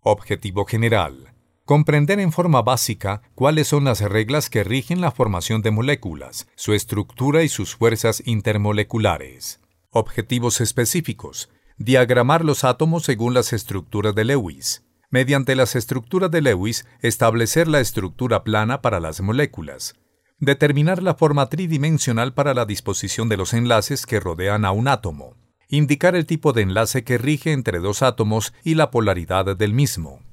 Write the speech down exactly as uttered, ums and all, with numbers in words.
Objetivo general. Comprender en forma básica cuáles son las reglas que rigen la formación de moléculas, su estructura y sus fuerzas intermoleculares. Objetivos específicos. Diagramar los átomos según las estructuras de Lewis. Mediante las estructuras de Lewis, establecer la estructura plana para las moléculas. Determinar la forma tridimensional para la disposición de los enlaces que rodean a un átomo. Indicar el tipo de enlace que rige entre dos átomos y la polaridad del mismo.